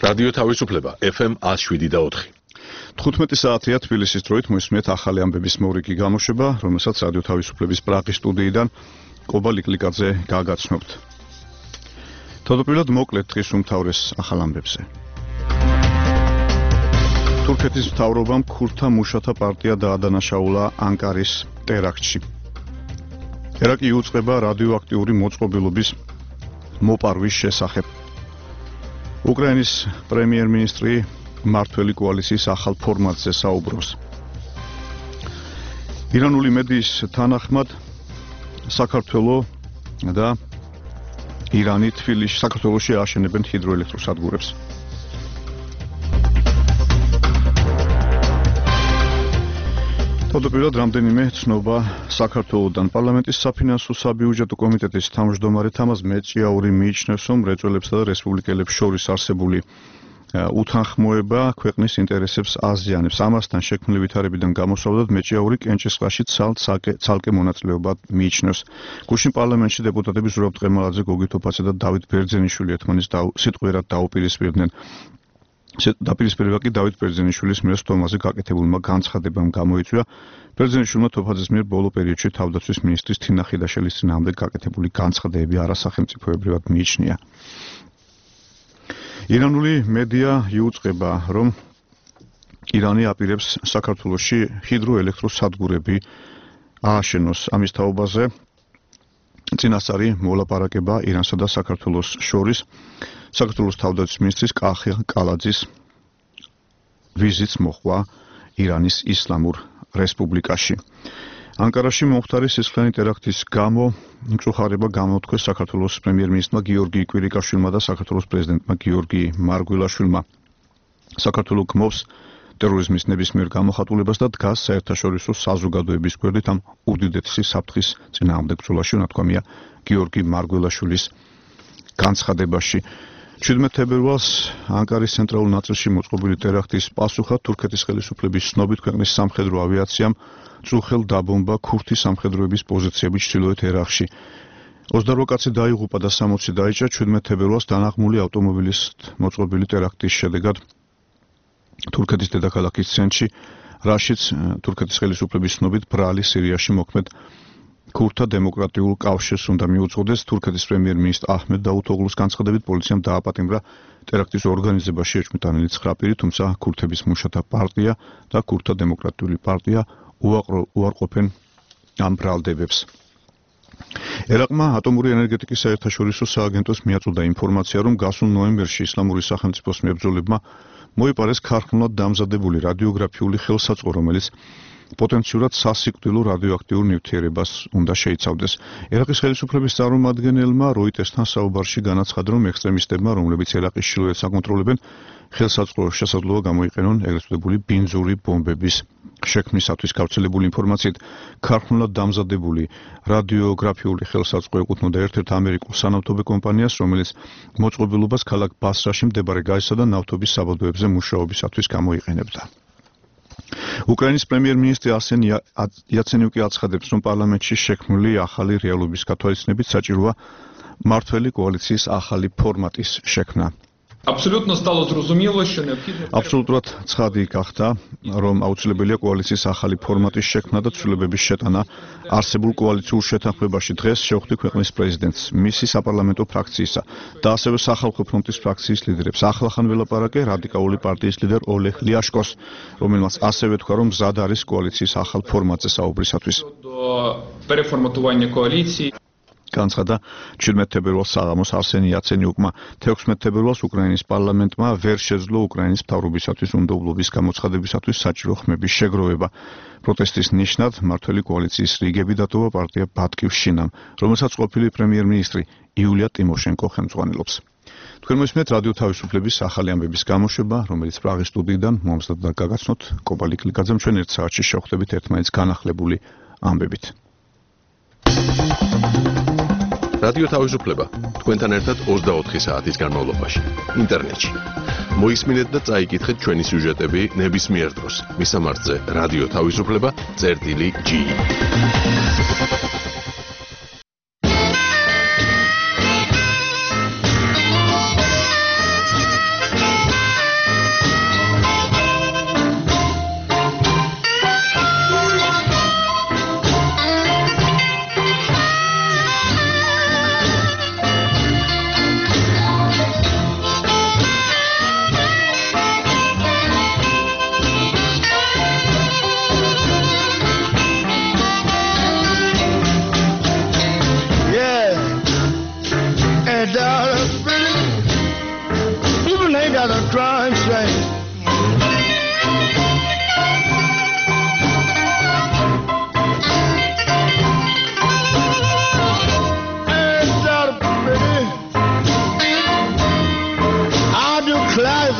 რადიო თავისუფლება FM 107.4. 15 საათია თბილისის დროით მოისმენთ ახალი ამბების მორიგი გამოშვება, რომელსაც რადიო თავისუფლების პრაღის სტუდიიდან კობა ლიკლიკაძე გაგაცნობთ. თავდაპირველად მოკლედ დღის უმთავრეს ახალ ამბებზე. თურქეთის მთავრობამ ქურთთა მუშათა პარტია დაადანაშაულა ანკარის ტერაქტში. ერაყი იუწყება რადიოაქტიური მოწყობილობის მოპარვის შესახებ. უკრაინის პრემიერ-მინისტრი მმართველი კოალიციის ახალ ფორმატზე საუბრობს. ირანული მედიის თანახმად საქართველოს და ირანი საქართველოში აშენებენ ჰიდროელექტროსადგურებს. თავდაპირველად რამდენიმე ცნობა საქართველოსთან. პარლამენტის საფინანსო საბიუჯეტო კომიტეტის თავმჯდომარე თამაზ მეჭიაური მიიჩნევს, რომ მრეწველებსა და რესპუბლიკელებს შორის არსებული უთანხმოება ქვეყნის ინტერესებს აზიანებს. ამასთან შექმნილი ვითარებიდან გამოსავლად მეჭიაური კენჭისყრაში ცალკე მონაწილეობა მიიჩნევს. გუშინ პარლამენტში დეპუტატები ზურაბ ტყემალაძე, გოგი თოფაძე და დავით ბერძენიშვილი ერთმანეთს სიტყვიერად დაუპირისპირდნენ. დაპირისპირება კი დავით ბერძენიშვილის მიერ სტომაზე გაკეთებულმა განცხადებამ გამოიწვია. ბერძენიშვილმა თოფაძის მიერ ბოლო პერიოდში თავდაცვის მინისტრის თინა ხიდაშელის წინააღმდეგ გაკეთებული განცხადებები არასახელმწიფოებრივად მიიჩნია. ირანული მედია იუწყება, რომ ირანი აპირებს საქართველოში ჰიდროელექტროსადგურები ააშენოს. ამის თაობაზე წინასწარი მოლაპარაკება ირანსა და საქართველოს შორის საქართველოს თავდაცვის მინისტრის კახი კალაძის ვიზიტს მოჰყვა ირანის ისლამურ რესპუბლიკაში. ანკარაში მომხდარი სისხლიანი ტერაქტის გამო მწუხარება გამოთქვეს საქართველოს პრემიერ-მინისტრმა გიორგი კვირიკაშვილმა და საქართველოს პრეზიდენტმა გიორგი მარგველაშვილმა. საქართველო გმობს ტერორიზმის ნებისმიერ გამოხატულებას და დგას საერთაშორისო საზოგადოების გვერდით ამ უდიდესი საფრთხის წინააღმდეგ ბრძოლაში, ნათქვამია გიორგი მარგველაშვილის განცხადებაში. 17 თებერვალს ანკარის ცენტრალურ ნაწილში მოწყობილი ტერაქტის პასუხად თურქეთის ხელისუფლების ცნობით ქვეყნის სამხედრო ავიაციამ წუხელ დაბომბა ქურთი სამხედროების პოზიციები ჩრდილოეთ ერაყში. 28 კაცი დაიღუპა და 60 დაიჭრა 17 თებერვალს დანაღმული ავტომობილის მოწყობილი ტერაქტის შედეგად თურქეთის დედაქალაქის ცენტრში, რაშიც თურქეთის ხელისუფლების ცნობით ბრალი სირიაში მოქმედ ქურთთა დემოკრატიულ კავშირს უნდა მიუძღოდეს. თურქეთის პრემიერ-მინისტრ აჰმედ დაუთოღლუს განცხადებით პოლიციამ დააპატიმრა ტერაქტის ორგანიზებაში ეჭვმიტანილი 9 პირი, თუმცა ქურთების მუშათა პარტია და ქურთთა დემოკრატიული პარტია უარყოფენ ამ ბრალდებებს. ერაყმა ატომური ენერგეტიკის საერთაშორისო სააგენტოს მიაწოდა ინფორმაცია, რომ გასულ ნოემბერში ისლამური სახელმწიფოს მებრძოლებმა მოიპარეს ქარხნულად დამზადებული რადიოგრაფიული ხელსაწყო, რომელიც პოტენციურად სასიკვდილო რადიოაქტიურ ნივთიერებას უნდა შეიცავდეს. ერაყის ხელისუფლების წარმომადგენელმა როიტერსთან საუბარში განაცხადა, რომ ექსტრემისტებმა, რომლებიც ერაყის ჩრდილოეთს აკონტროლებენ, ხელსაწყო შესაძლოა გამოიყენონ ეგრეთ წოდებული ბინძური ბომბების შექმნისათვის. გავრცელებული ინფორმაციით, ქარხნულად დამზადებული რადიოგრაფიული ხელსაწყო ეკუთვნოდა ერთ-ერთ ამერიკულ სანავთობე კომპანიას, რომელიც მოწყობილობას ქალაქ ბასრაში მდებარე გაზისა და ნავთობის საბადოებზე მუშაობისათვის გამოიყენებდა. უკრაინის პრემიერ-მინისტრი არსენ იაცენიუკი აცხადებს, რომ პარლამენტში შექმნილი ახალი რეალობის გათვალისწინებით საჭიროა მმართველი კოალიციის ახალი ფორმატის შექმნა. აბსოლუტურად ცხადი გახდა, რომ აუცილებელია კოალიციის ახალი ფორმატის შექმნა და ცვლილებების შეტანა არსებულ კოალიციურ შეთანხმებაში. დღეს შევხვდი ქვეყნის პრეზიდენტს, მისი საპარლამენტო ფრაქციისა და ასევე სახალხო ფრონტის ფრაქციის ლიდერებს. ახლახან ველაპარაკე რადიკალური პარტიის ლიდერ ოლეგ ლიაშკოს, რომელმაც ასევე თქვა, რომ მზად არის კოალიციის ახალ ფორმატზე საუბრისათვის. განცხადა 17 თებერვალს საღამოს არსენ იაცენიუკმა. 16 თებერვალს უკრაინის პარლამენტმა ვერ შეძლო უკრაინის მთავრობისათვის უნდობლობის გამოცხადებისათვის საჭირო ხმების შეგროვება. პროტესტის ნიშნად მმართველი კოალიციის რიგები დატოვა პარტია ბატკივ შინამ, რომელსაც ყოფილი პრემიერ-მინისტრი იულია ტიმოშენკო ხელმძღვანელობს. თქვენ მოსმენთ რადიო თავისუფლების ახალი ამბების გამოშვება, რომელიც პრაღის სტუდიიდან მომსდად და გაგაცნოთ კობა ლიკლიკაძემ. ჩვენ ერთ საათში შევხვდებით ერთმანეთს განახლებული ამბებით. რადიო თავისუფლება თქვენთან ერთად 24 საათის განმავლობაში ინტერნეტში. მოისმინეთ და წაიკითხეთ ჩვენი სიუჟეტები ნებისმიერ დროს. მისამართზე რადიო თავისუფლება.ge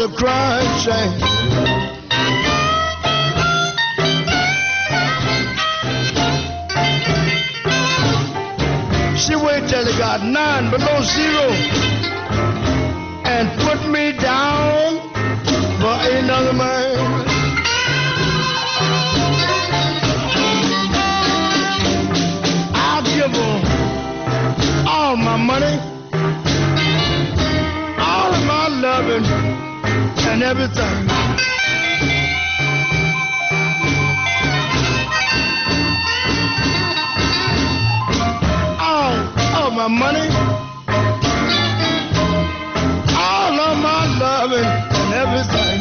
a crying shame. She waited till it got 9 below zero and put me down for another man. I'll give her all my money, all of my loving and everything. All of my money, all of my loving and everything.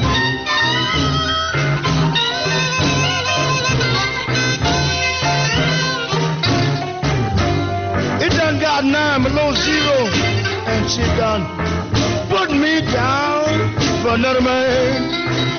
It done got 9 below zero, and she done put me down for another man.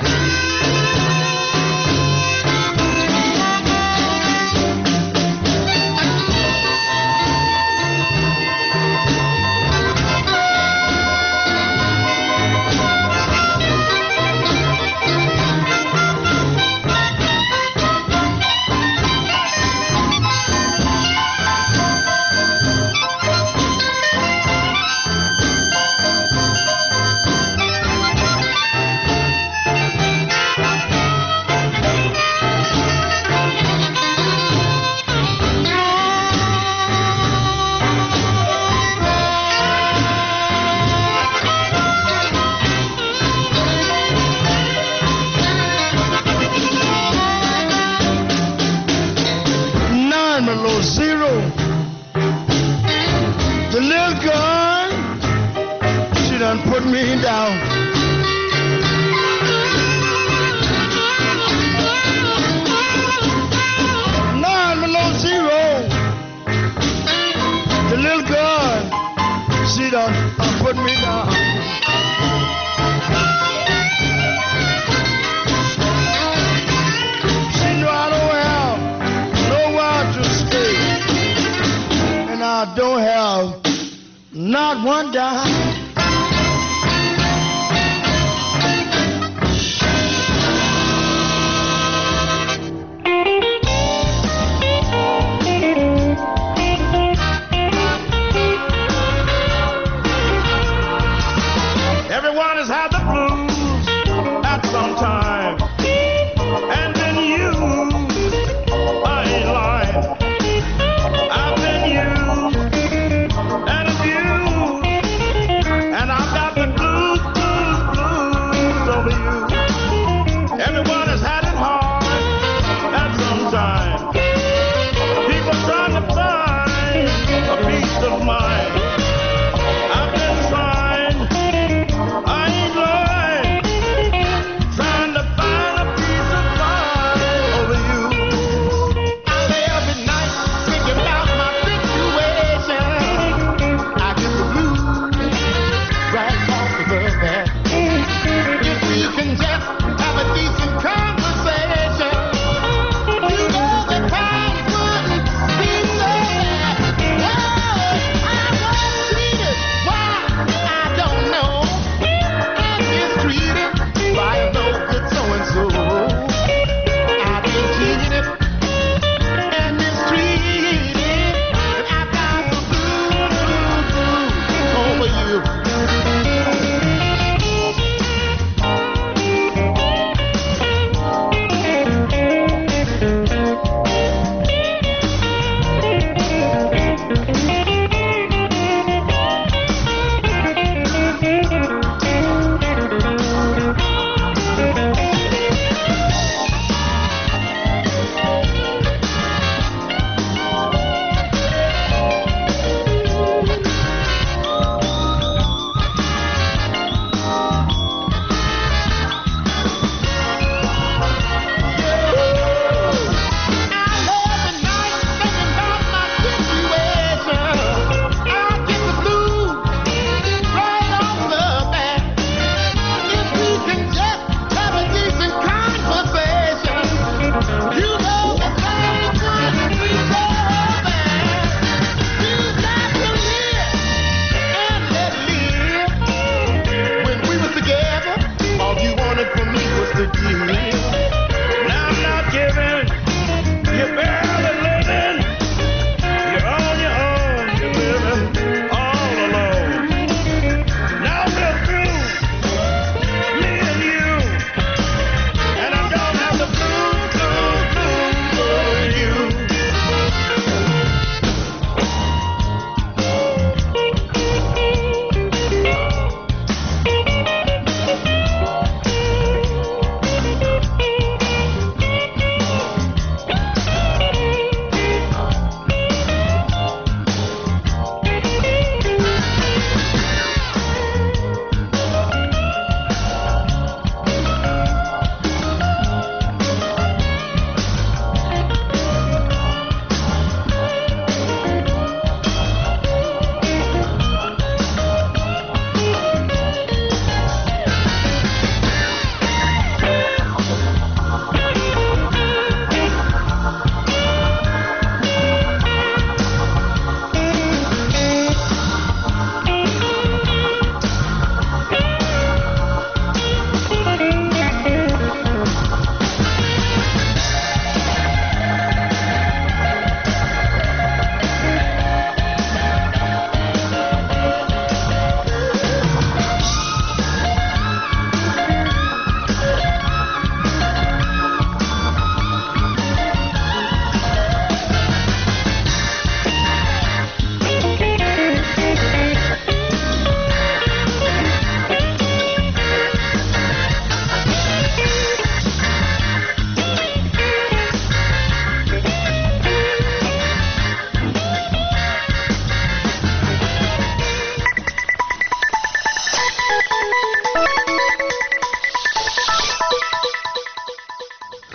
Zero. The little girl, she done put me down. Nine below zero. The little girl, she done put me down. She knew I don't have nowhere to stay, and I don't have not one dime. Everyone has had the blues at some time, and then you, I ain't lying. I've been used and abused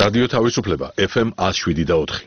რადიო თავისუფლება FM 107.4.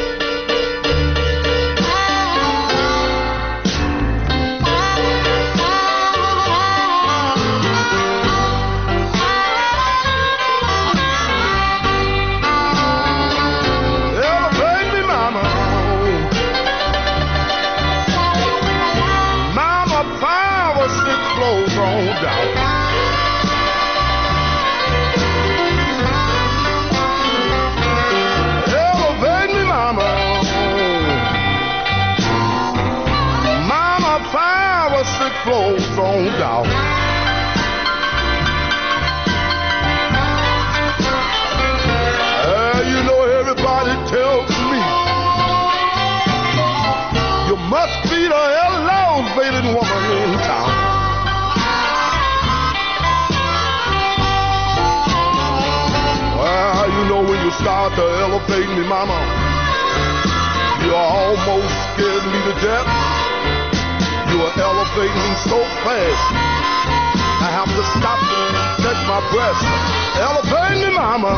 Flows on down. You know everybody tells me you must be the elevated woman in town. Well, you know when you start to elevate me, mama, you almost scared me to death. You are elevating so fast, I have to stop and catch my breath. Elevate me, mama.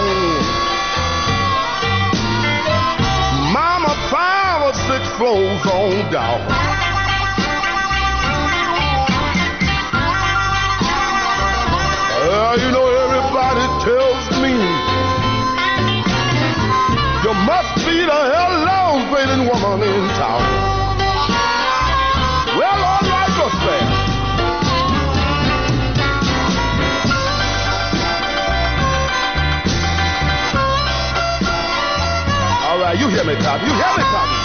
Mama, 5 or 6 floors on down. You know everybody tells me you must be the elevated woman in town. Well, all right, what's that? All right, you hear me, Tommy. You hear me, Tommy.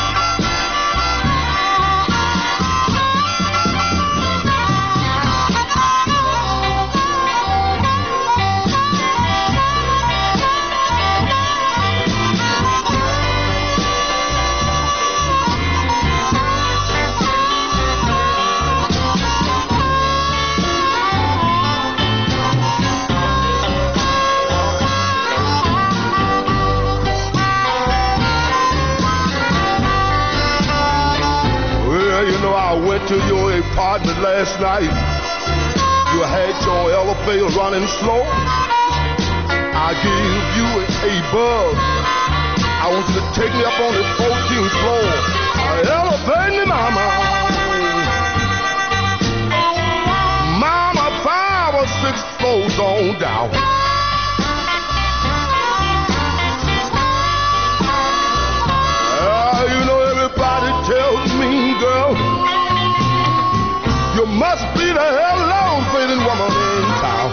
I went to your apartment last night. You had your elevator running slow. I gave you a buzz. I want you to take me up on the 14th floor. Elevate me, mama. Mama, 5 or 6 floors on down. You know everybody tells me, girl, you must be the elevated woman in town.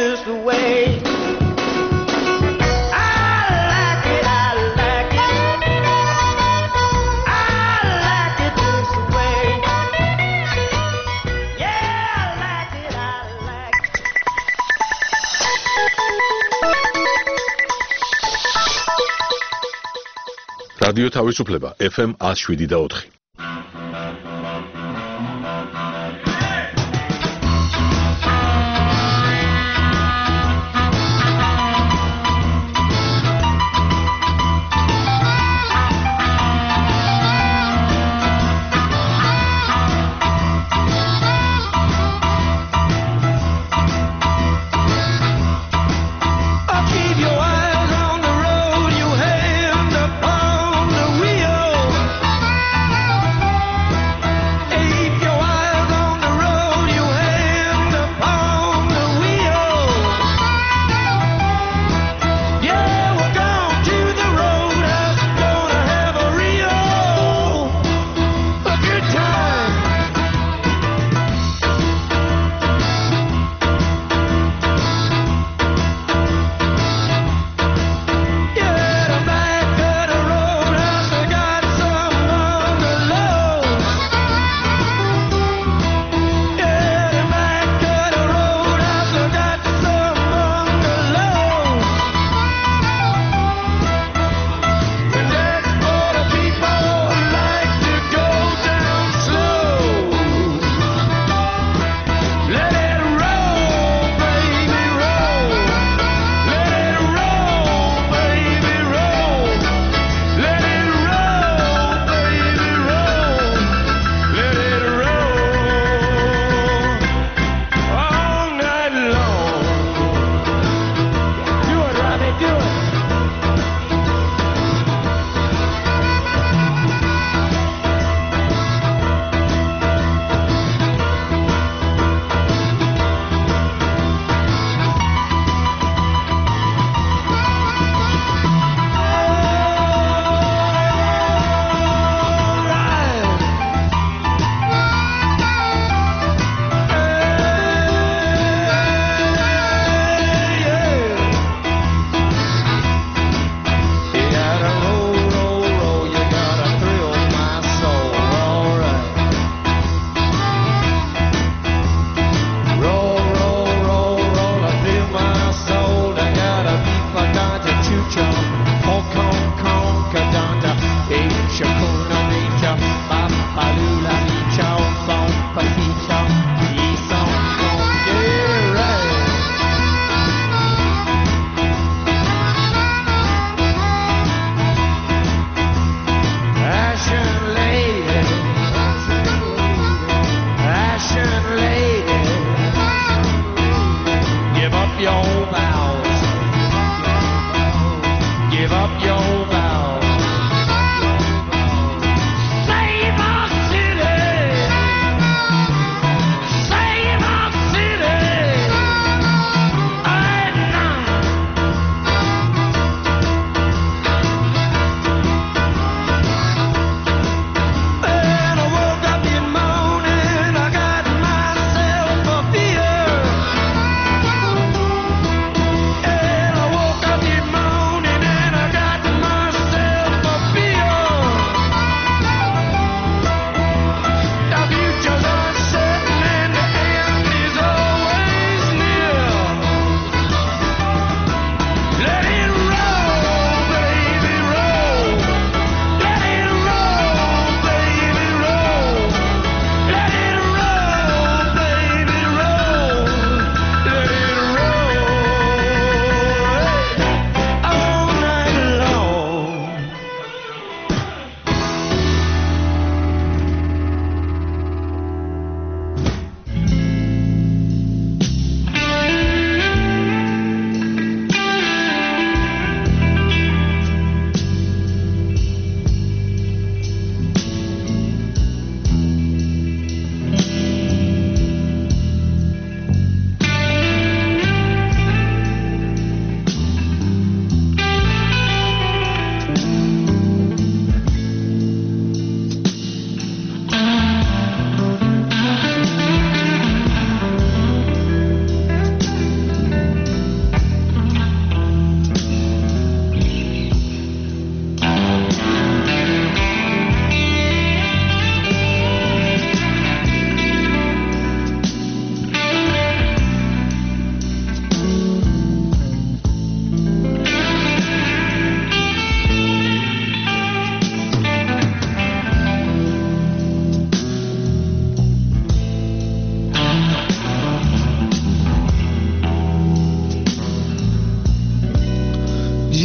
this way. რადიო თავისუფლება FM 107.4.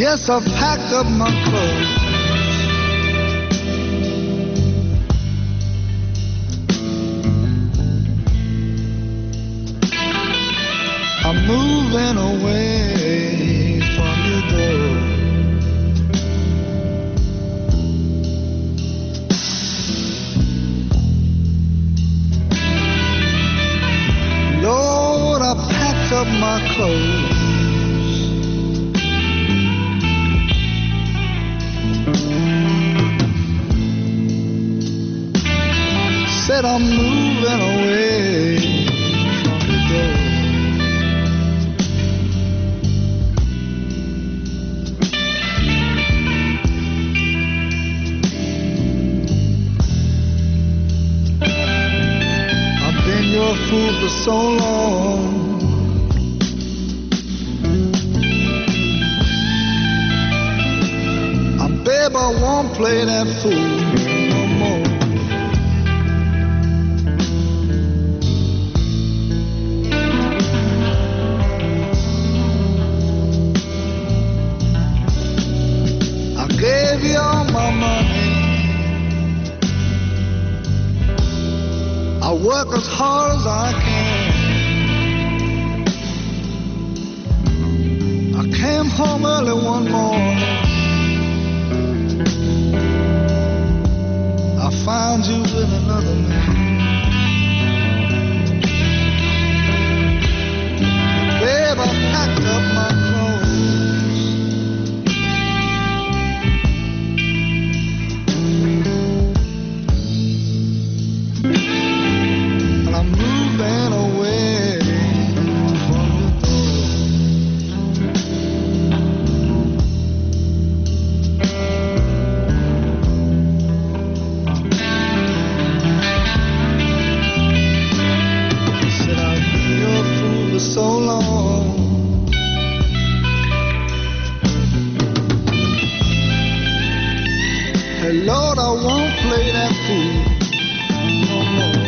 Yes, I've packed up my clothes. I'm moving away from your door. Lord, I packed up my clothes. Said I'm moving away from the door. I've been your fool for so long. Babe, I won't play that fool no more. I gave you all my money. I work as hard as I can. I came home early one morning. I found you with another man. Babe, I packed up my clothes. And I'm moving away from the door. Said I've been your fool for so long. Hey Lord, I won't play that fool no more.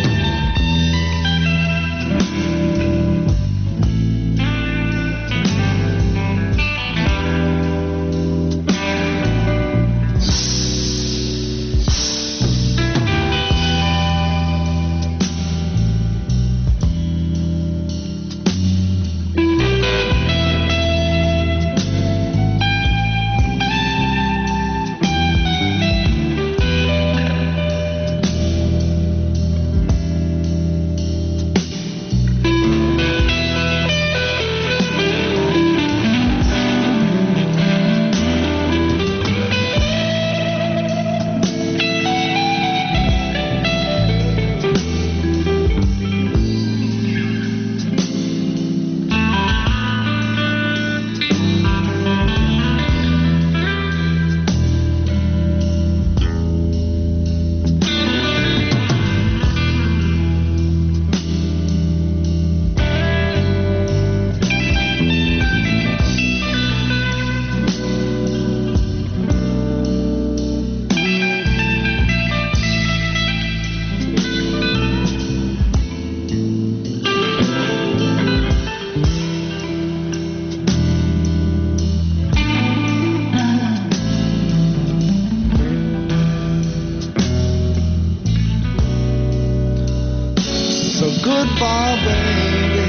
So goodbye, baby.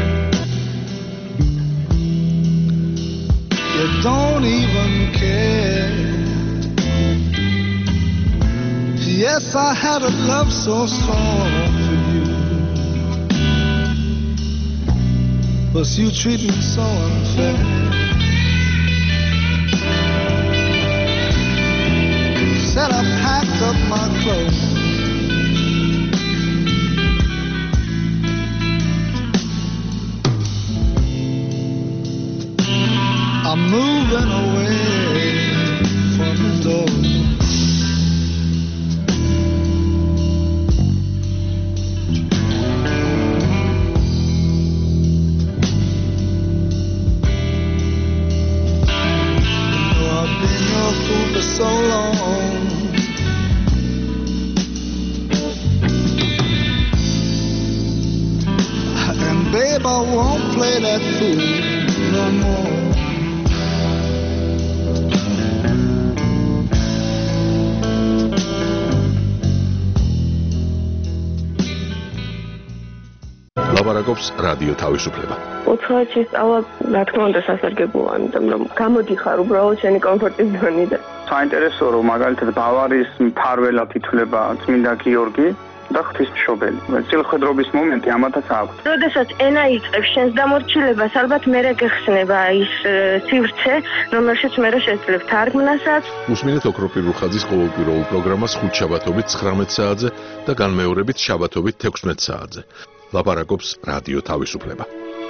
You don't even care. Yes, I had a love so strong for you, but you treat me so unfair. Said I packed up my clothes. I'm moving away from the door. You know I've been your fool for so long. And babe, I won't play that fool no more. ლაპარაკობს რადიო თავისუფლება. უცხოეთში სწავლა, რა თქმა უნდა, სასარგებლოა, იმიტომ რომ გამოდიხარ უბრალოდ შენი კომფორტის ზონიდან. საინტერესო რომ მაგალითად ბავარიის მფარველად ითვლება წმინდა გიორგი და ღვთისმშობელი. წილხვედრობის მომენტი ამათაც აქვს. როდესაც ენა იწყებს შენს დამორჩილებას, ალბათ მერე გეხსნება ის სივრცე, რომელშიც მერე შეძლებ თარგმნასაც. უსმინეთ ოქროპირ რუხაძის ყოველკვირეულ პროგრამას ხუთშაბათობით 19 საათზე და განმეორებით შაბათობით 16 საათზე. ლაპარაკობს რადიო თავისუფლება.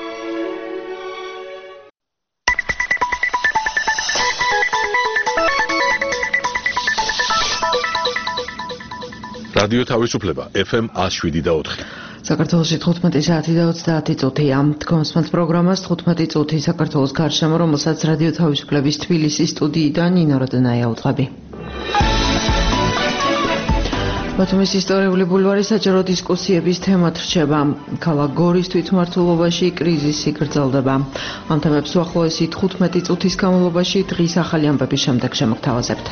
რადიო თავისუფლება FM 107.4. საქართველოში 15 საათი და 30 წუთია. თქვენს პროგრამას 15 წუთი საქართველოს გარშემო, რომელსაც რადიო თავისუფლების თბილისის სტუდიიდან ნინო როდნაია უძღვები. ბათუმის ისტორიული ბულვარი საჯარო დისკუსიების თემად რჩება. ქალაქ გორის თვითმმართველობაში კრიზისი გრძელდება. ამ თემებს უახლოესი 15 წუთის განმავლობაში დღის ახალი ამბების შემდეგ შემოგთავაზებთ.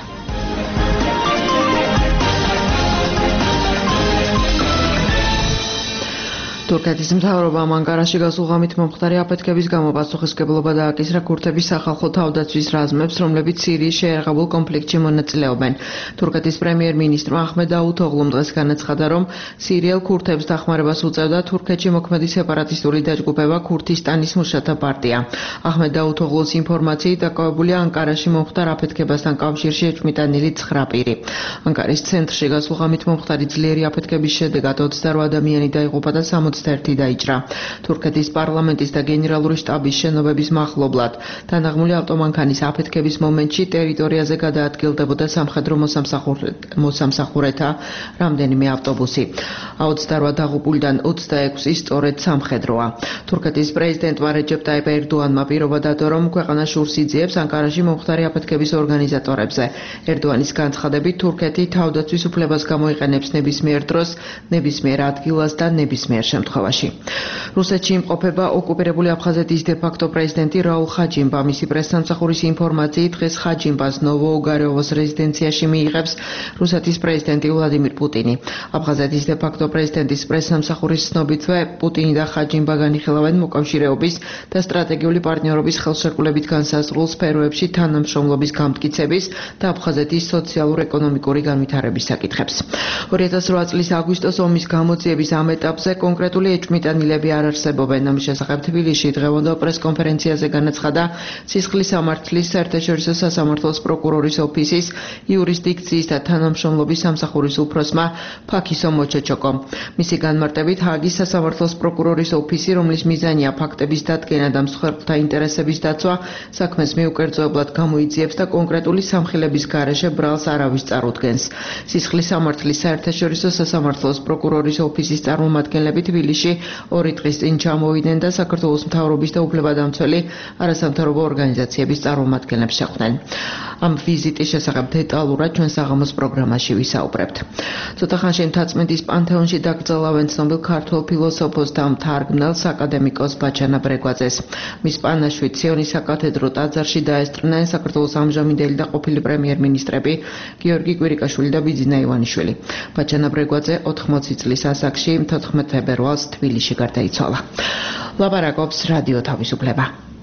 თურქეთის მთავრობამ ანკარაში გასულღამით მომხდარი აფეთქების გამო პასუხისმგებლობა დააკისრა ქურთების სახალხო თავდაცვის რაზმებს, რომლებიც სირიის შეერაღებულ კონფლიქტში მონაწილეობენ. თურქეთის პრემიერ-მინისტრმა აჰმედ დაუთოღლუმ დღეს განაცხადა, რომ სირიელ ქურთებს დახმარებას უწევდა თურქეთში მოქმედი სეპარატისტული დაჯგუფება ქურთისტანის მუშათა პარტია. აჰმედ დაუთოღლუს ინფორმაციით დაკავებულია ანკარაში მომხდარ აფეთქებასთან კავშირში ეჭვმიტანილი 9 პირი. ანკარის ცენტრში გასულღამით მომხდარი ძლიერი აფეთქების შედეგად 28 ადამიანი დაიღუპა და 61 დაიჭრა. თურქეთის პარლამენტის და გენერალური შტაბის შენობების მახლობლად დანაღმული ავტომანქანის აფეთქების მომენტში ტერიტორიაზე გადაადგილდებოდა სამხედრო მოსამსახურეთა რამდენიმე ავტობუსი. 28 დაღუპულიდან 26 სწორედ სამხედროა. თურქეთის პრეზიდენტმა რეჯეპ ტაიპ ერდოანმა პირობა დადო, რომ ქვეყანა შურს იძიებს ანკარაში მომხდარი აფეთქების ორგანიზატორებზე. ერდოანის განცხადებით, თურქეთი თავდაცვის უფლებას გამოიყენებს ნებისმიერ დროს, ნებისმიერ ადგილას და ნებისმიერ შემთხვევაში. რუსეთში იმყოფება ოკუპირებული აფხაზეთის დე-ფაქტო პრეზიდენტი რაულ ხაჯიმბა. მისი პრესსამსახურის ინფორმაციით დღეს ხაჯიმბას ნოვოუგარეოვოს რეზიდენციაში მიიღებს რუსეთის პრეზიდენტი ვლადიმირ პუტინი. აფხაზეთის დე-ფაქტო პრეზიდენტის პრესსამსახურის ცნობითვე პუტინი და ხაჯიმბა განიხილავენ მოკავშირეობის და სტრატეგიული პარტნიორობის ხელშეკრულებით განსაზღვრულ სფეროებში თანამშრომლობის გამტკიცების და აფხაზეთის სოციალურ-ეკონომიკური განვითარების საკითხებს. 2008 წლის აგვისტოს ომის გამოძიების ამ ეტაპზე კონკრეტული ეჭვმიტანილები არ არსებობენ. ამის შესახებ თბილისში დღევანდელ პრესკონფერენციაზე განაცხადა სისხლის სამართლის საერთაშორისო სასამართლოს პროკურორის ოფისის იურისდიქციის და თანამშრომლობის სამსახურის უფროსმა ფაქისო მოჩეჩოკომ. მისი განმარტებით ჰააგის სასამართლოს პროკურორის ოფისი, რომლის მიზანია ფაქტების დადგენა და მსხვერპლთა ინტერესების დაცვა, საქმეს მიუკერძოებლად გამოიძიებს და კონკრეტული სამხილების გარეშე ბრალს არავის წარუდგენს. სისხლის სამართლის საერთაშორისო სასამართლოს პროკურორის ოფისის წარმომადგენლები თბილისში 2 დღის წინ ჩამოვიდნენ და საქართველოს მთავრობის და უფლებადამცველი არასამთავრობო ორგანიზაციების წარმომადგენლებს შეხვდნენ. ამ ვიზიტის შესახებ დეტალურად ჩვენ საღამოს პროგრამაში ვისაუბრებთ. ცოტა ხანში მთაწმინდის პანთეონში დაკრძალავენ ცნობილ ქართველ ფილოსოფოს და მთარგმნელს აკადემიკოს ბაჩანა ბრეგვაძეს. მის პანაშვიდ სიონის საკათედრო ტაძარში დაესწრნენ საქართველოს ამჟამინდელი და ყოფილი პრემიერ-მინისტრები გიორგი კვირიკაშვილი და ბიძინა ივანიშვილი. ბაჩანა ბრეგვაძე 80 წლის ასაკში 14 ფებრუარს თბილისში გარდაიცვალა. ლაპარაკობს რადიო თავისუფლება.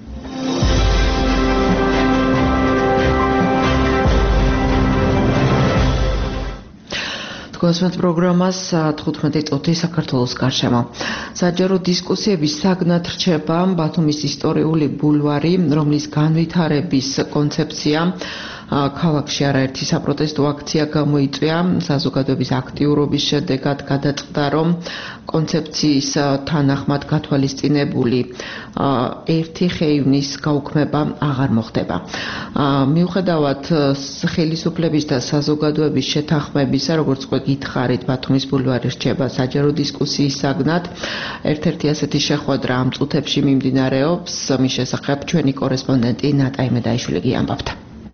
თქვენს პროგრამას 15 წუთი საქართველოს გარშემო. საჯარო დისკუსიების საგნად რჩება ბათუმის ისტორიული ბულვარი, რომლის განვითარების კონცეფცია ქალაქში არაერთი საპროტესტო აქცია გამოიწვია. საზოგადოების აქტიურობის შედეგად გადაწყდა, რომ კონცეფციის თანახმად გათვალისწინებული ერთი ხეივნის გაუქმება აღარ მოხდება. მიუხედავად ხელისუფლების და საზოგადოების შეთანხმებისა, როგორც უკვე გითხარით, ბათუმის ბულვარი რჩება საჯარო დისკუსიის საგნად. ერთ-ერთი ასეთი შეხვედრა ამ წუთებში მიმდინარეობს. მის შესახებ ჩვენი კორესპონდენტი ნატა იმედაიშვილი გიამბობთ.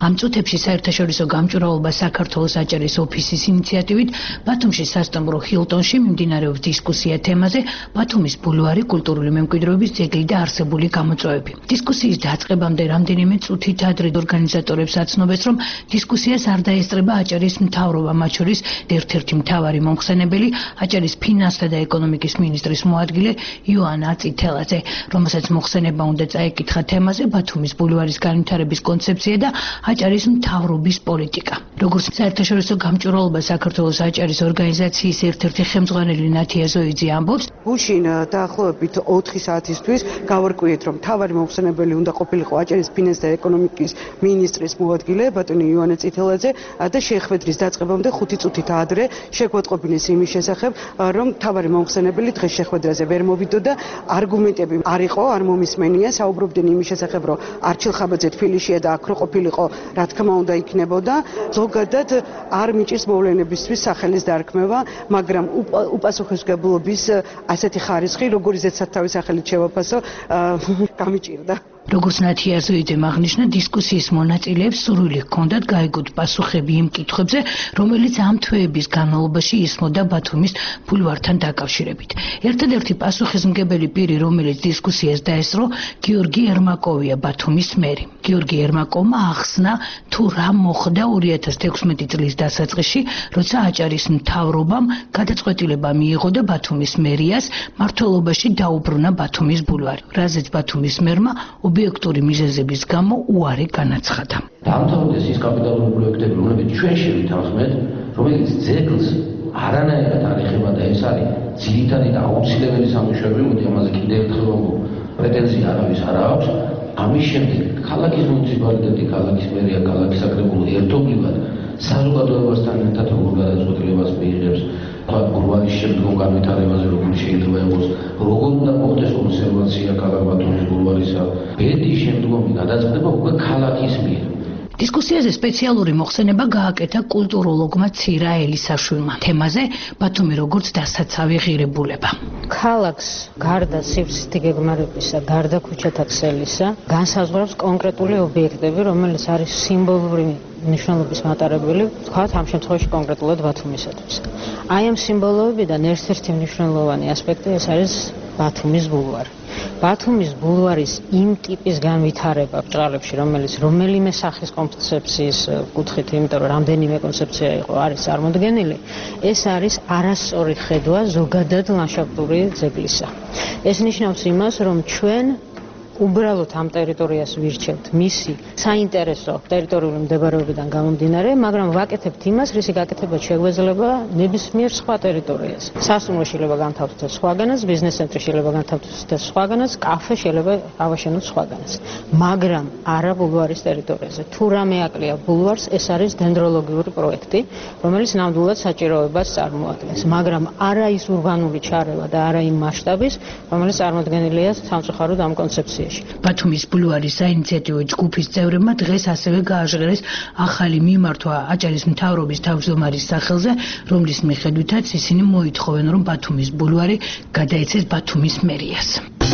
ამ წუთებში საერთაშორისო გამჭვირვალობა საქართველოს აჭარის ოფისის ინიციატივით ბათუმში სასტუმრო ჰილტონში მიმდინარეობს დისკუსია თემაზე ბათუმის ბულვარი კულტურული მემკვიდრეობის ძეგლი და არსებული გამოწვევები. დისკუსიის დაწყებამდე რამდენიმე წუთით ადრე ორგანიზატორებს აცნობეს, რომ დისკუსიას არ დაესწრება აჭარის მთავრობა, მათ შორის ერთ-ერთი მთავარი მომხსენებელი აჭარის ფინანსთა და ეკონომიკის მინისტრის მოადგილე იოანა წითელაძე, რომელსაც მოხსენება უნდა წაეკითხა თემაზე ბათუმის ბულვარის განვითარების კონცეფცია და აჭარის მთავრობის პოლიტიკა. როგორც საერთაშორისო გამჭვირვალობა საქართველოს აჭარის ორგანიზაციის ერთ-ერთი ხელმძღვანელი ნათია ზოიძე ამბობს, გუშინ დაახლოებით 4 საათისთვის გავარკვიეთ, რომ მთავარი მომხსენებელი უნდა ყოფილიყო აჭარის ფინანსთა და ეკონომიკის მინისტრის მოადგილე ბატონი იოანა წითელაძე და შეხვედრის დაწყებამდე 5 წუთით ადრე შეგვეტყობინეს იმის შესახებ, რომ მთავარი მომხსენებელი დღეს შეხვედრაზე ვერ მოვიდო და არგუმენტები არ იყო, არ მომისმენია, საუბრობდნენ იმის შესახებ, რომ არჩილ ხაბაძე თბილისშია და აქ რო ყოფილიყო, რა თქმა უნდა იქნებოდა. ზოგადად არ მიჭირს მოვლენებისთვის სახელის დარქმევა, მაგრამ უპასუხისმგებლობის ასეთი ხარისხი, როგორიცაც სათავის სახელით შევაფასო, გამიჭირდა. როგორც ნათია ზოიძემ აღნიშნა, დისკუსიის მონაწილეებს სურვილი ჰქონდათ გაიგოთ პასუხები იმ კითხვებზე, რომელიც ამ თვეების განმავლობაში ისმოდა ბათუმის ბულვართან დაკავშირებით. ერთადერთი პასუხისმგებელი პირი, რომელიც დისკუსიას დაესწრო, გიორგი ერმაკოვია, ბათუმის მერი. გიორგი ერმაკოვმა ახსნა, თუ რა მოხდა 2016 წლის დასაწყისში, როცა აჭარის მთავრობამ გადაწყვეტილება მიიღო და ბათუმის მერიას მმართველობაში დაუბრუნა ბათუმის ბულვარი, რაზეც ბათუმის მერმა ობიექტური მიზეზების გამო უარი განაცხადა. დამთავრდეს ის კაპიტალური პროექტები, რომლებიც ჩვენ შევითანხმეთ, რომელიც ძეგლს არანაირად არ ეხება და ეს არის ძირითადი და აუცილებელი სამუშაოები, მოდი ამაზე კიდევ ერთხელ ვამბობ, პრეტენზია არავის არ აქვს. ამის შემდეგ ქალაქის მუნიციპალიტეტი, ქალაქის მერია, ქალაქის საკრებულო ერთობლივად საზოგადოებასთან ერთად როგორ გადაწყვეტილებას მიიღებს ბულვარის შემდგომ განვითარებაზე, როგორ შეიძლება იყოს, როგორ უნდა მოხდეს კონსერვაცია ქალაქ ბათუმის ბულვარისა. ბედის შემდგომი გადაწყვეტილება უკვე ქალაქის მიერ. დისკუსიაზე სპეციალური მოხსენება გააკეთა კულტუროლოგმა ცირა ელისაშვილმა თემაზე ბათუმი როგორც დასაცავი ღირებულება. ქალაქს გარდა სივრცითი გეგმარებისა, გარდა ქუჩათა ქსელისა, განსაზღვრავს კონკრეტული ობიექტები, რომელიც არის სიმბოლური მნიშვნელობის მატარებელი, ვთქვათ, ამ შემთხვევაში კონკრეტულად ბათუმისათვის. აი ამ სიმბოლოებიდან ერთ-ერთი მნიშვნელოვანი ასპექტი ეს არის ბათუმის ბულვარი. ბათუმის ბულვარის იმ ტიპის განვითარება ბჭყალებში, რომელიც რომელიმე სახის კონცეფციის კუთხით, იმიტომ რომ რამდენიმე კონცეფცია იყო არის წარმოდგენილი, ეს არის არასწორი ხედვა ზოგადად ლანდშაფტური ძეგლისა. ეს ნიშნავს იმას, რომ ჩვენ უბრალოდ ამ ტერიტორიას ვირჩევთ მისი საინტერესო ტერიტორიული მდებარეობიდან გამომდინარე, მაგრამ ვაკეთებთ იმას, რისი გაკეთება შეგვეძლება ნებისმიერ სხვა ტერიტორიაზე. სასტუმრო შეიძლება განთავსდეს სხვაგანაც, ბიზნეს ცენტრი შეიძლება განთავსდეს სხვაგანაც, კაფე შეიძლება ავაშენოთ სხვაგანაც. მაგრამ არა ბულვარის ტერიტორიაზე. თუ რამე აკლია ბულვარს, ეს არის დენდროლოგიური პროექტი, რომელიც ნამდვილად საჭიროებას წარმოადგენს, მაგრამ არა ის ურბანული ჩარევა და არა იმ მასშტაბის, რომელიც წარმოდგენილია სამწუხაროდ ამ კონცეფციაში. ბათუმის ბულვარის საინიციატივო ჯგუფის წევრებმა დღეს ასევე გააჟღერეს ახალი მიმართვა აჭარის მთავრობის თავმჯდომარის სახელზე, რომლის მიხედვითაც ისინი მოითხოვენ, რომ ბათუმის ბულვარი გადაეცეს ბათუმის მერიას.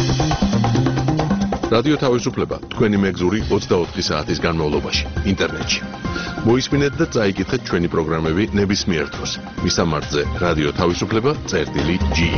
რადიო თავისუფლება თქვენი მეგზური 24 საათის განმავლობაში ინტერნეტში. მოისმინეთ და წაიკითხეთ ჩვენი პროგრამები ნებისმიერ დროს. მისამართზე რადიო თავისუფლება.ge.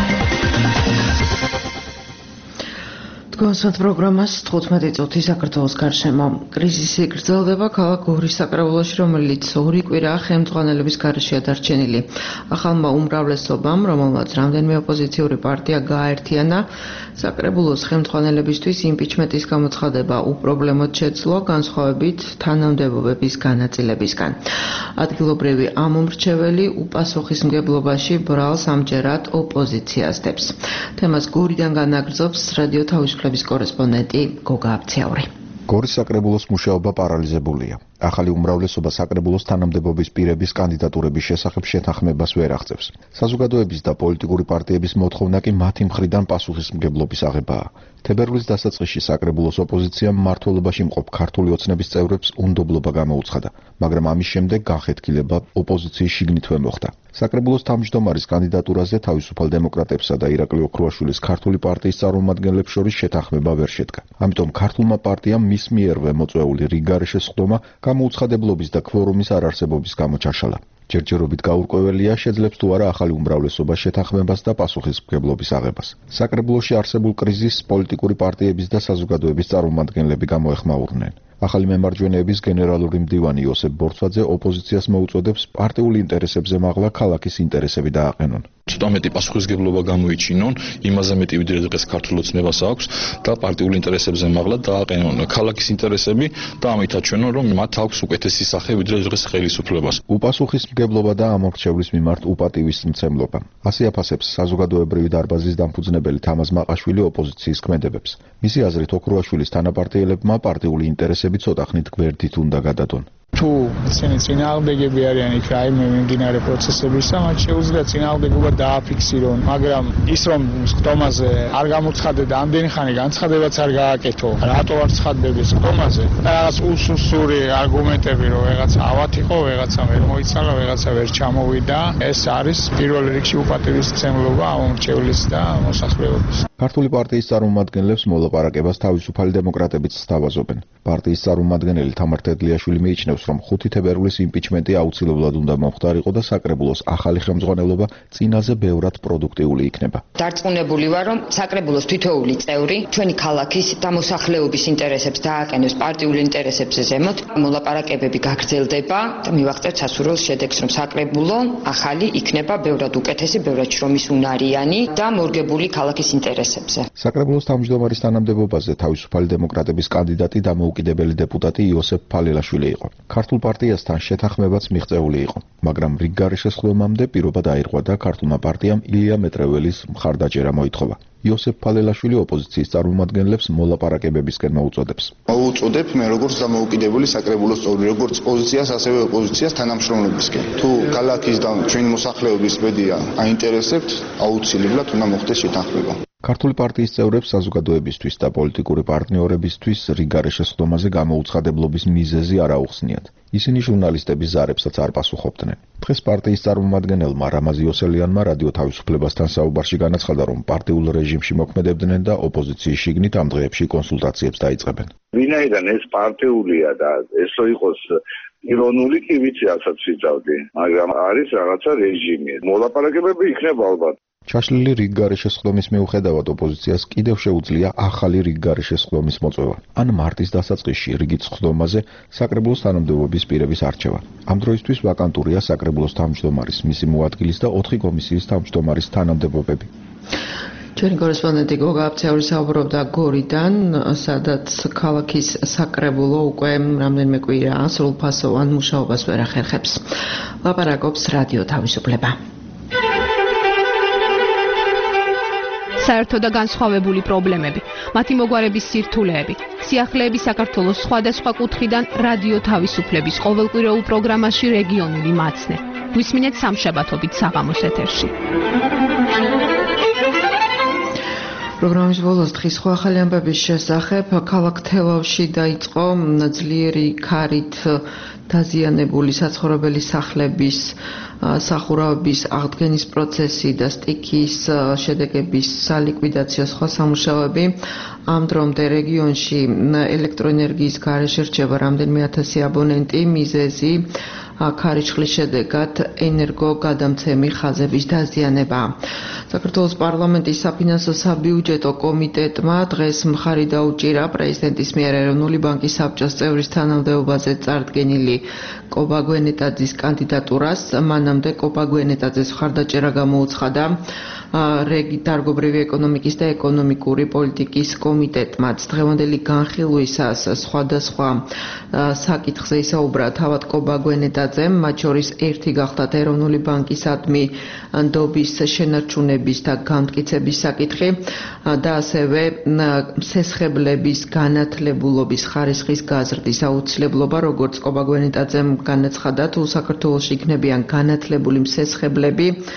გონსოთ პროგრამას 15 წუთი საქართველოს გარშემო. კრიზისი გრძელდება ქალაქ გორის საკრებულოში, რომელიც 2 კვირაა ხელმძღვანელობის გარეშეა დარჩენილი. ახალმა უმრავლესობამ, რომელმაც რამდენიმე ოპოზიციური პარტია გააერთიანა, საკრებულოს ხელმძღვანელებისთვის იმპიჩმენტის გამოცხადება უპრობლემოდ შეძლო, განსხვავებით თანამდებობების განაწილებისგან. ადგილობრივი ამომრჩეველი უპასუხისმგებლობაში ბრალს ამჯერად ოპოზიციას დებს. თემას გორიდან განაგრძობს რადიო თავისუფლების კორესპონდენტი გოგა აბცაური. გორის საკრებულოს მუშაობა პარალიზებულია. ახალი უმრავლესობა საკრებულოს თანამდებობის პირების კანდიდატურების შესახებ შეთანხმებას ვერ აღწევს. საზოგადოების და პოლიტიკური პარტიების მოთხოვნა კი მათი მხრიდან პასუხისმგებლობის აღებაა. თებერვლის დასაწყისში საკრებულოს ოპოზიციამ მმართველობაში მყოფ ქართული ოცნების წევრებს უნდობლობა გამოუცხადა, მაგრამ ამის შემდეგ განხეთქილება ოპოზიციის შიგნითვე მოხდა. საკრებულოს თავმჯდომარის კანდიდატურაზე თავისუფალ დემოკრატებსა და ირაკლი ოქრუაშვილის ქართული პარტიის წარმომადგენლებს შორის შეთანხმება ვერ შედგა. ამიტომ ქართულმა პარტიამ მის მიერვე მოწვეული რიგგარეშე სხდომა გამოუცხადებლობის და ქვორუმის არარსებობის გამო ჩაშალა. ჯერჯერობით გაურკვეველია, შეძლებს თუ არა ახალი უმრავლესობა შეთანხმებას და პასუხისმგებლობის აღებას. საკრებულოში არსებულ კრიზისს პოლიტიკური პარტიების და საზოგადოების წარმომადგენლები გამოეხმაურნენ. ახალი მემარჯვენეების გენერალური მდივანი იოსებ ბორცვაძე ოპოზიციას მოუწოდებს პარტიულ ინტერესებზე მაღლა ქალაქის ინტერესები დააყენონ. ცოტა მეტი პასუხისმგებლობა გამოიჩინონ, იმაზე მეტი ვიდრე დღეს ქართულ ოცნებას აქვს და პარტიულ ინტერესებზე მაღლა დააყენონ ქალაქის ინტერესები და ამით აჩვენონ, რომ მათ აქვს უკეთესი სახე ვიდრე დღეს ხელისუფლებას. უპასუხისმგებლობა და ამორჩევლის მიმართ უპატივის მცემლობა. ასე აფასებს საზოგადოებრივი დარბაზის დამფუძნებელი თამაზ მაყაშვილი ოპოზიციის ქმედებებს. მისი აზრით ოქრუაშვილის თანაპარტიელებმა პარტიული ინტერესები ცოტა ხნით გვერდით უნდა გადადონ. თუ ისინი წინააღმდეგები არიან იქ რაიმე მიმდინარე პროცესებისა, მათ შეუძლია წინააღმდეგობა დააფიქსირონ, მაგრამ ის რომ სხდომაზე არ გამოცხადე და ამდენი ხანი განცხადებაც არ გააკეთო, რატო არ ცხადდების სხდომაზე? რაღაც უსუსური არგუმენტები, რომ ვეღაცა ავად იყო, ვეღაცა ვერ მოიცალა, ვეღაცა ვერ ჩამოვიდა, ეს არის პირველ რიგში უპატივისმცემლობა ამორჩევლის და მოსახლეობის. ქართული პარტიის წარმომადგენლებს მოლაპარაკებას თავისუფალი დემოკრატებიც სთავაზობენ. პარტიის წარმომადგენელი თამარ თედლიაშვილი მიიჩნევს, რომ 5 თებერვლის იმპიჩმენტი აუცილებლად უნდა მომხდარიყო და საკრებულოს ახალი ხელმძღვანელობა წინაზე ბევრად პროდუქტიული იქნება. დარწმუნებული ვარ, რომ საკრებულოს თითოეული წევრი ჩვენი ქალაქის და მოსახლეობის ინტერესებს დააყენებს პარტიულ ინტერესებზე ზემოთ. მოლაპარაკებები გაგრძელდება და მივაღწევთ სასურველ შედეგს, რომ საკრებულო ახალი იქნება ბევრად უკეთესი, ბევრად შრომისუნარიანი და მორგებული ქალაქის ინტერესებზე. საკრებულოს თავმჯდომარის თანამდებობაზე თავისუფალი დემოკრატების კანდიდატი დამოუკიდებელი დეპუტატი იოსებ ფალელაშვილი იყო. ქართულ პარტიასთან შეთანხმებაც მიღწეული იყო, მაგრამ რიგგარეშე სხდომამდე პირობა დაირღვა და ქართულმა პარტიამ ილია მეტრეველის მხარდაჭერა მოითხოვა. იოსებ ფალელაშვილი ოპოზიციის წარმომადგენლებს მოლაპარაკებებისკენ მოუწოდებს. მოუწოდებ მე როგორც დამოუკიდებელი საკრებულოს წევრი, როგორც პოზიციას, ასევე ოპოზიციას თანამშრომლებისკენ. თუ ქალაქის და ჩვენი მოსახლეობის ბედია აინტერესებთ, აუცილებლად უნდა მოხდეს შეთანხმება. ქართული პარტიის წევრებს საზოგადოებისთვის და პოლიტიკური პარტნიორებისთვის რიგგარეშე სხდომაზე გამოუცხადებლობის მიზეზი არ აუხსნიათ. ისინი ჟურნალისტების ზარებსაც არ პასუხობდნენ. დღეს პარტიის წარმომადგენელმა რამაზ იოსელიანმა რადიო თავისუფლებასთან საუბარში განაცხადა, რომ პარტიულ რეჟიმში მოქმედებდნენ და ოპოზიციის შიგნით ამ დღეებში კონსულტაციებს დაიწყებენ. ვინაიდან ეს პარტიულია და ესო იყოს ირონული კი ვიცი, ასაც ვიწავდი, მაგრამ არის რაღაცა რეჟიმი. მოლაპარაკებები იქნება ალბათ. ჩაშლილი რიგგარეშე სხდომის მიუხედავად ოპოზიციას კიდევ შეუძლია ახალი რიგგარეშე სხდომის მოწვევა. ან მარტის დასაწყისში რიგით სხდომაზე საკრებულოს თანამდებობის პირების არჩევა. ამ დროისთვის ვაკანტურია საკრებულოს თავმჯდომარის, მისი მოადგილის და 4 კომისიის თავმჯდომარის თანამდებობები. ჩვენი კორესპონდენტი გოგა აბცეური საუბრობდა გორიდან, სადაც ქალაქის საკრებულო უკვე რამდენიმე კვირაა სრულფასოვან მუშაობას ვერ ახერხებს. ლაპარაკობს რადიო თავისუფლება. საერთო და განსხვავებული პრობლემები, მათი მოგვარების სირთულეები, სიახლეები საქართველოს სხვადასხვა კუთხიდან რადიო თავისუფლების ყოველკვირეულ პროგრამაში რეგიონული მაცნე. გვისმინეთ სამშაბათობით საღამოს ეთერში. პროგრამის ბოლოს დღის სხვა ახალი ამბების შესახებ ქალაქ თელავში დაიწყო ძლიერი ქარით დაზიანებული საცხოვრებელი სახლების სახურავების აღდგენის პროცესი და სტიქის შედეგების სალიკვიდაციო სხვა სამუშაოები. ამ დრომდე რეგიონში ელექტროენერგიის გარეშე რჩება რამდენიმე 1000 აბონენტი, მიზეზი ქარიშხლის შედეგად ენერგოგადამცემი ხაზების დაზიანება. საქართველოს პარლამენტის საფინანსო საბიუჯეტო კომიტეტმა დღეს მხარი დაუჭირა პრეზიდენტის მიერ ეროვნული ბანკის საბჭოს წევრის თანამდებობაზე წარდგენილი კობა გვენეტაძის კანდიდატურას. მანამდე კობა გვენეტაძეს მხარდაჭერა გამოუცხადა დარგობრივი ეკონომიკის და ეკონომიკური პოლიტიკის კომიტეტმაც. დღევანდელი განხილვისას სხვადასხვა საკითხზე ისაუბრა თავად კობა გვენეტაძემ, მათ შორის ერთი გახლდათ ეროვნული ბანკისადმი ნდობის შენარჩუნების და განმტკიცების საკითხი და ასევე სესხებლების განათლებულობის ხარისხის გაზრდის აუცილებლობა, როგორც კობა გვენეტაძემ განაცხადა, თუ საქართველოში იქნებიან განათლებული სესხებლები,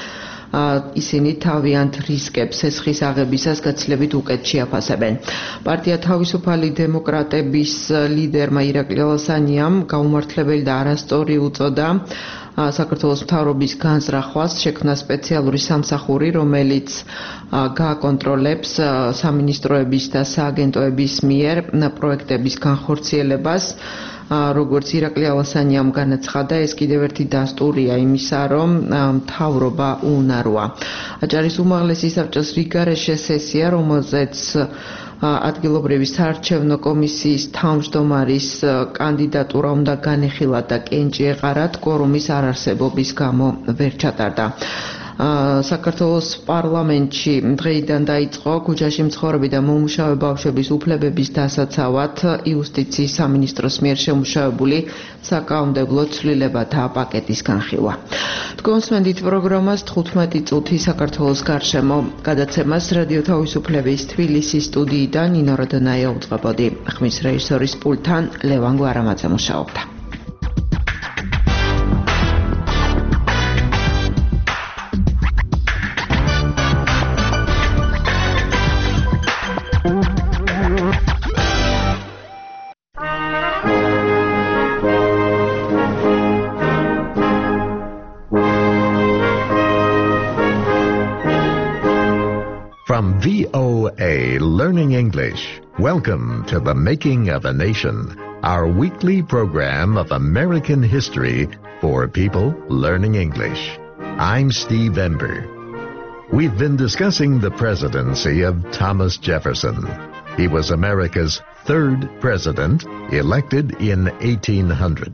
ისინი თავიანთ რისკებს სესხის აღებისას გაცილებით უკეთ შეაფასებენ. პარტია თავისუფალი დემოკრატების ლიდერმა ირაკლი ალასანიამ გაუმართლებელი და არასწორი უწოდა საქართველოს მთავრობის განზრახვას, შექმნა სპეციალური სამსახური, რომელიც გააკონტროლებს სამინისტროების და სააგენტოების მიერ პროექტების განხორციელებას. როგორც ირაკლი ალასანიამ განაცხადა, ეს კიდევ ერთი დასტურია იმისა, რომ მთავრობა უუნაროა. აჭარის უმაღლესი საბჭოს რიგარეშე სესია, რომელზეც ადგილობრივი საარჩევნო კომისიის თავმჯდომარის კანდიდატურა უნდა განეხილათ და კენჭი ეყარათ, კვორუმის არარსებობის გამო ვერ ჩატარდა. საქართველოს პარლამენტში დღეიდან დაიწყო ქუჩაში მცხოვრები და მომუშავე ბავშვების უფლებების დასაცავად იუსტიციის სამინისტროს მიერ შემუშავებული საკანონმდებლო ცვლილებათა პაკეტის განხილვა. თქვენსმენდით პროგრამას 15 წუთი საქართველოს გარშემო გადაცემას რადიო თავისუფლების თბილისის სტუდიიდან ნინო როდონაია უძღვებოდი. ხმის რეჟისორის პულტთან ლევან გვარამაძე მუშაობდა. From VOA Learning English, welcome to The Making of a Nation, our weekly program of American history for people learning English. I'm Steve Ember. We've been discussing the presidency of Thomas Jefferson. He was America's third president, elected in 1800.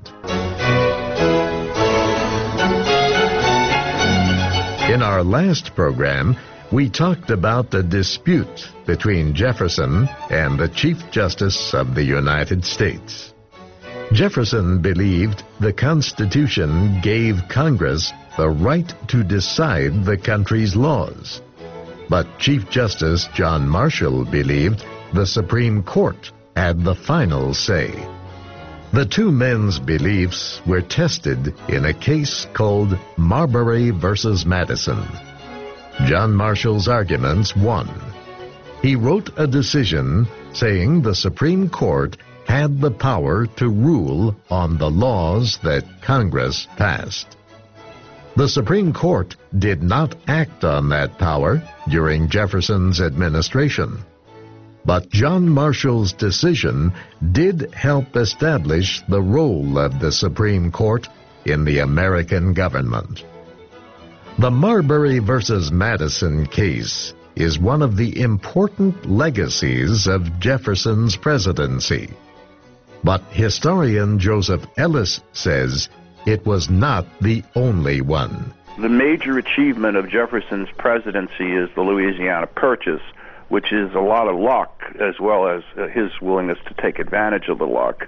In our last program, we talked about the dispute between Jefferson and the Chief Justice of the United States. Jefferson believed the Constitution gave Congress the right to decide the country's laws. But Chief Justice John Marshall believed the Supreme Court had the final say. The two men's beliefs were tested in a case called Marbury versus Madison. John Marshall's arguments won. He wrote a decision saying the Supreme Court had the power to rule on the laws that Congress passed. The Supreme Court did not act on that power during Jefferson's administration. But John Marshall's decision did help establish the role of the Supreme Court in the American government. The Marbury versus Madison case is one of the important legacies of Jefferson's presidency. But historian Joseph Ellis says it was not the only one. The major achievement of Jefferson's presidency is the Louisiana Purchase, which is a lot of luck as well as his willingness to take advantage of the luck.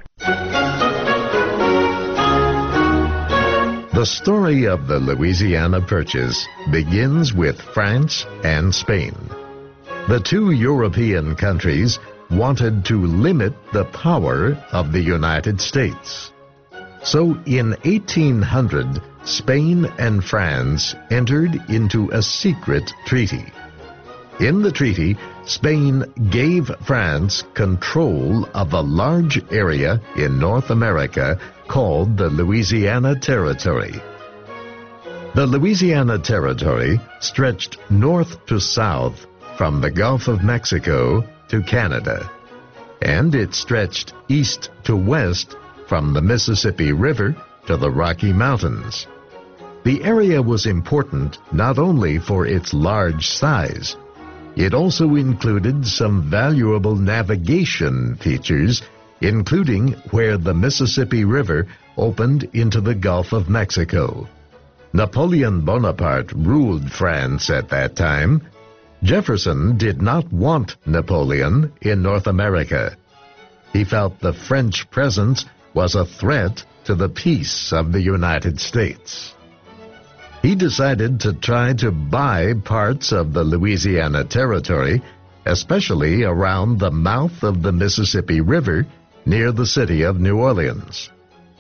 The story of the Louisiana Purchase begins with France and Spain. The two European countries wanted to limit the power of the United States. So in 1800, Spain and France entered into a secret treaty. In the treaty, Spain gave France control of a large area in North America called the Louisiana Territory. The Louisiana Territory stretched north to south from the Gulf of Mexico to Canada, and it stretched east to west from the Mississippi River to the Rocky Mountains. The area was important not only for its large size, it also included some valuable navigation features, including where the Mississippi River opened into the Gulf of Mexico. Napoleon Bonaparte ruled France at that time. Jefferson did not want Napoleon in North America. He felt the French presence was a threat to the peace of the United States. He decided to try to buy parts of the Louisiana Territory, especially around the mouth of the Mississippi River near the city of New Orleans.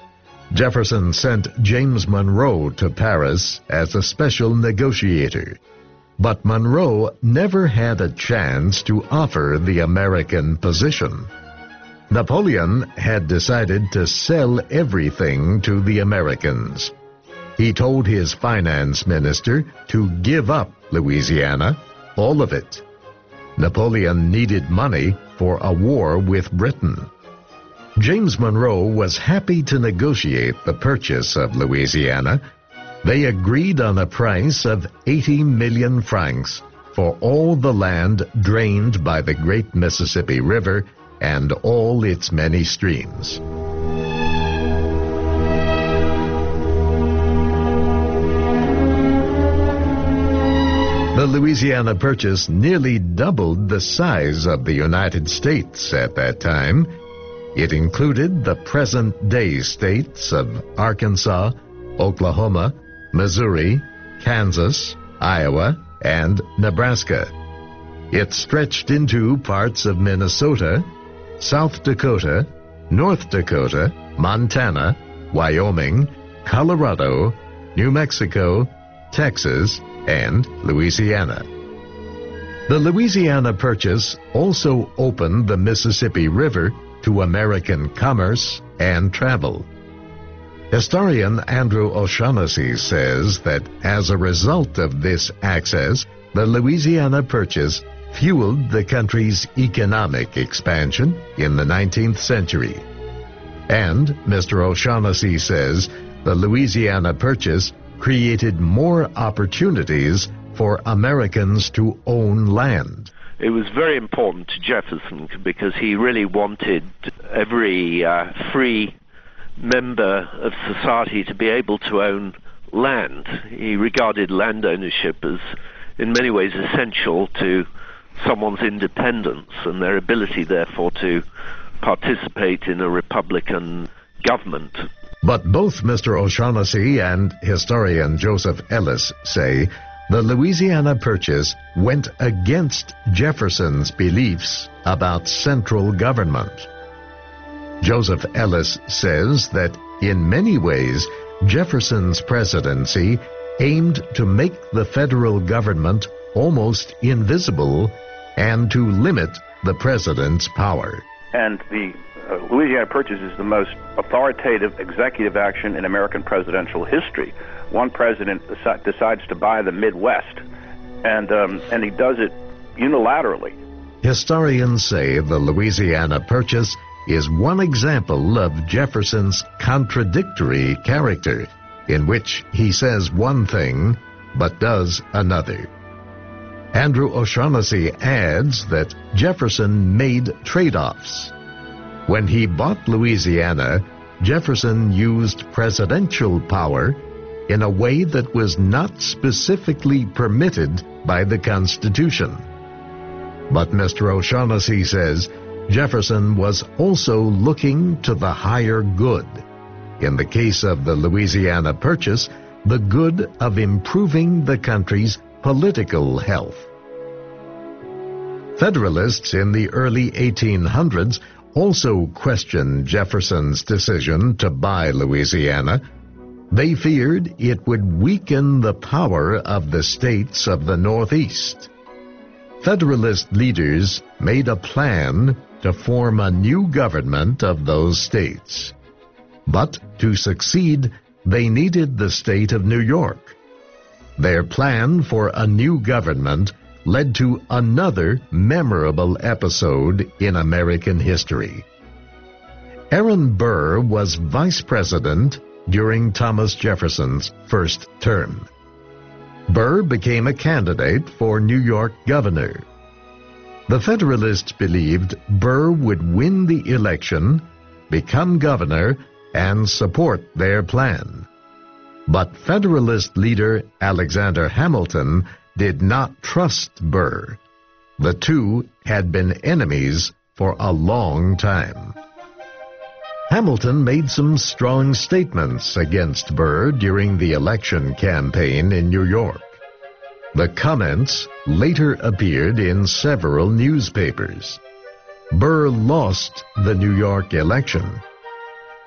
Jefferson sent James Monroe to Paris as a special negotiator, but Monroe never had a chance to offer the American position. Napoleon had decided to sell everything to the Americans. He told his finance minister to give up Louisiana, all of it. Napoleon needed money for a war with Britain. James Monroe was happy to negotiate the purchase of Louisiana. They agreed on a price of 80 million francs for all the land drained by the great Mississippi River and all its many streams. The Louisiana Purchase nearly doubled the size of the United States at that time. It included the present-day states of Arkansas, Oklahoma, Missouri, Kansas, Iowa, and Nebraska. It stretched into parts of Minnesota, South Dakota, North Dakota, Montana, Wyoming, Colorado, New Mexico, Texas, and Louisiana. The Louisiana Purchase also opened the Mississippi River to American commerce and travel. Historian Andrew O'Shaughnessy says that as a result of this access, the Louisiana Purchase fueled the country's economic expansion in the 19th century. And Mr. O'Shaughnessy says the Louisiana Purchase created more opportunities for Americans to own land. It was very important to Jefferson because he really wanted every free member of society to be able to own land. He regarded land ownership as, in many ways, essential to someone's independence and their ability, therefore, to participate in a republican government. But both Mr. O'Shaughnessy and historian Joseph Ellis say the Louisiana Purchase went against Jefferson's beliefs about central government. Joseph Ellis says that in many ways, Jefferson's presidency aimed to make the federal government almost invisible and to limit the president's power. And the Louisiana Purchase is the most authoritative executive action in American presidential history. One president decides to buy the Midwest, and he does it unilaterally. Historians say the Louisiana Purchase is one example of Jefferson's contradictory character, in which he says one thing but does another. Andrew O'Shaughnessy adds that Jefferson made trade-offs. When he bought Louisiana, Jefferson used presidential power in a way that was not specifically permitted by the Constitution. But Mr. O'Shaughnessy says Jefferson was also looking to the higher good. In the case of the Louisiana Purchase, the good of improving the country's political health. Federalists in the early 1800s also questioned Jefferson's decision to buy Louisiana. They feared it would weaken the power of the states of the Northeast. Federalist leaders made a plan to form a new government of those states. But to succeed, they needed the state of New York. Their plan for a new government led to another memorable episode in American history. Aaron Burr was vice president during Thomas Jefferson's first term. Burr became a candidate for New York governor. The Federalists believed Burr would win the election, become governor, and support their plan. But Federalist leader Alexander Hamilton did not trust Burr. The two had been enemies for a long time. Hamilton made some strong statements against Burr during the election campaign in New York. The comments later appeared in several newspapers. Burr lost the New York election.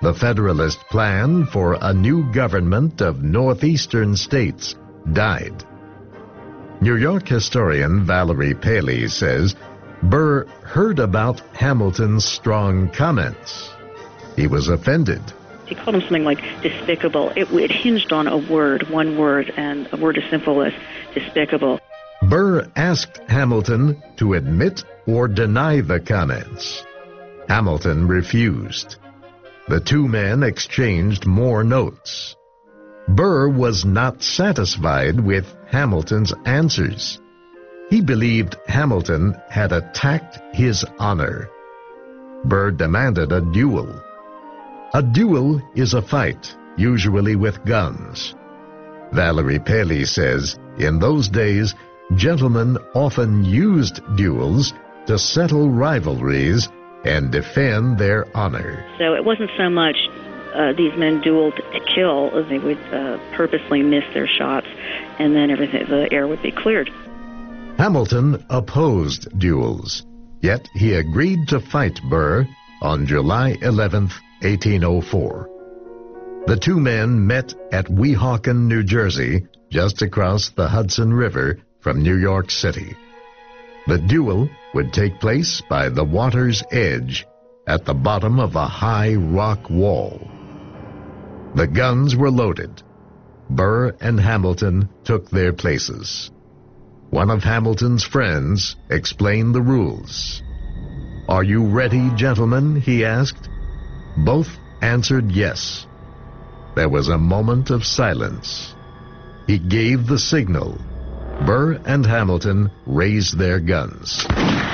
The Federalist plan for a new government of northeastern states died. New York historian Valerie Paley says Burr heard about Hamilton's strong comments. He was offended. He called him something like despicable. It hinged on a word, one word, and a word as simple as despicable. Burr asked Hamilton to admit or deny the comments. Hamilton refused. The two men exchanged more notes. Burr was not satisfied with Hamilton's answers. He believed Hamilton had attacked his honor. Burr demanded a duel. A duel is a fight, usually with guns. Valerie Paley says, in those days, gentlemen often used duels to settle rivalries and defend their honor. So it wasn't so much these men dueled to kill. They would purposely miss their shots, and then the air would be cleared. Hamilton opposed duels, yet he agreed to fight Burr on July 11th, 1804. The two men met at Weehawken, New Jersey, just across the Hudson River from New York City. The duel would take place by the water's edge at the bottom of a high rock wall. The guns were loaded. Burr and Hamilton took their places. One of Hamilton's friends explained the rules. "Are you ready, gentlemen?" he asked. Both answered yes. There was a moment of silence. He gave the signal. Burr and Hamilton raised their guns.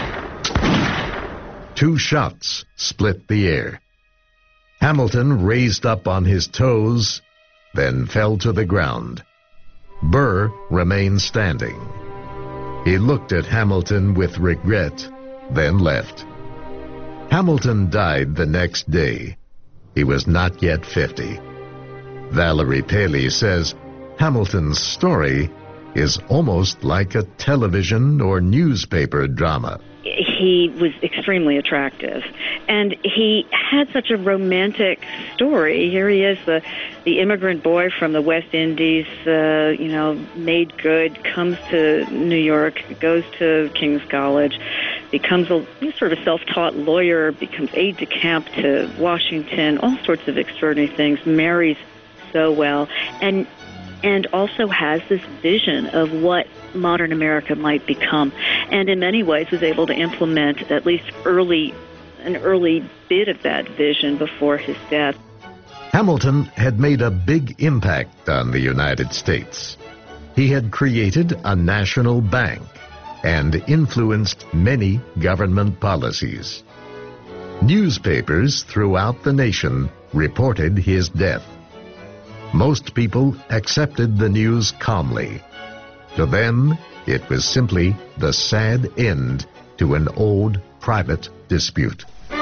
2 shots split the air. Hamilton raised up on his toes, then fell to the ground. Burr remained standing. He looked at Hamilton with regret, then left. Hamilton died the next day. He was not yet 50. Valerie Paley says Hamilton's story is almost like a television or newspaper drama. He was extremely attractive, and he had such a romantic story. Here he is, the immigrant boy from the West Indies, made good, comes to New York, goes to King's College, becomes a sort of a self-taught lawyer, becomes aide-de-camp to Washington, all sorts of extraordinary things, marries so well, and also has this vision of what modern America might become, and in many ways was able to implement at least an early bit of that vision before his death. Hamilton had made a big impact on the United States. He had created a national bank and influenced many government policies. Newspapers throughout the nation reported his death. Most people accepted the news calmly. To them, it was simply the sad end to an old private dispute.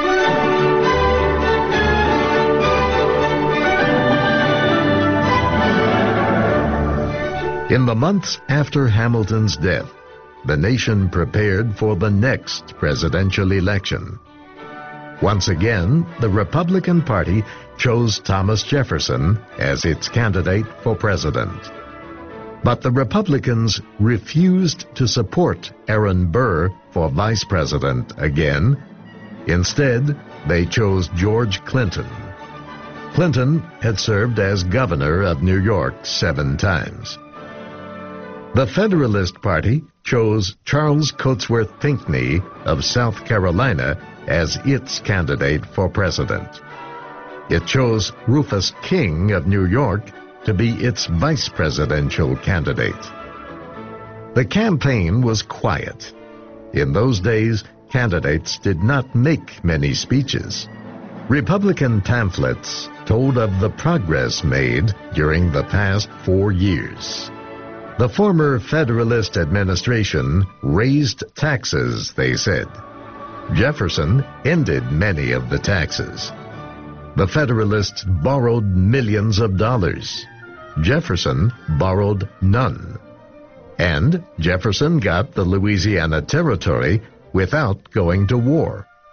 In the months after Hamilton's death, the nation prepared for the next presidential election. Once again, the Republican Party chose Thomas Jefferson as its candidate for president. But the Republicans refused to support Aaron Burr for vice president again. Instead, they chose George Clinton. Clinton had served as governor of New York 7 times. The Federalist Party chose Charles Cotesworth Pinckney of South Carolina as its candidate for president. It chose Rufus King of New York to be its vice presidential candidate. The campaign was quiet. In those days, candidates did not make many speeches. Republican pamphlets told of the progress made during the past 4 years. The former Federalist administration raised taxes, they said. Jefferson ended many of the taxes. The Federalists borrowed millions of dollars. Jefferson borrowed none. And Jefferson got the Louisiana Territory without going to war.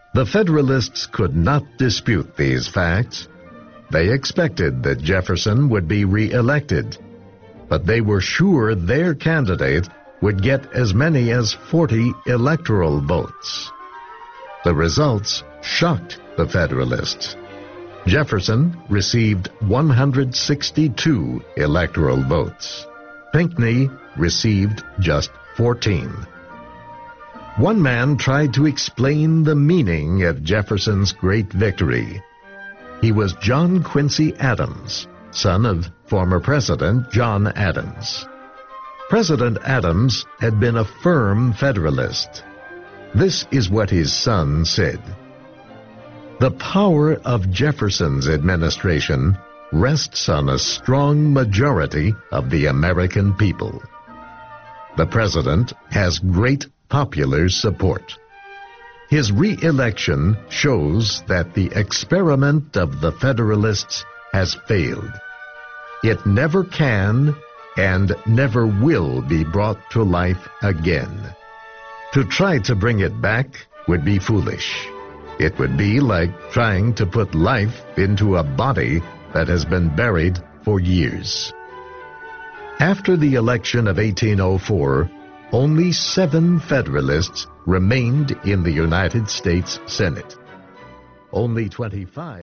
The Federalists could not dispute these facts. They expected that Jefferson would be re-elected, but they were sure their candidate would get as many as 40 electoral votes. The results shocked the Federalists. Jefferson received 162 electoral votes. Pinckney received just 14. One man tried to explain the meaning of Jefferson's great victory. He was John Quincy Adams, son of former President John Adams. President Adams had been a firm Federalist. This is what his son said. The power of Jefferson's administration rests on a strong majority of the American people. The president has great popular support. His re-election shows that the experiment of the Federalists has failed. It never can and never will be brought to life again. To try to bring it back would be foolish. It would be like trying to put life into a body that has been buried for years. After the election of 1804, only 7 Federalists remained in the United States Senate. Only 25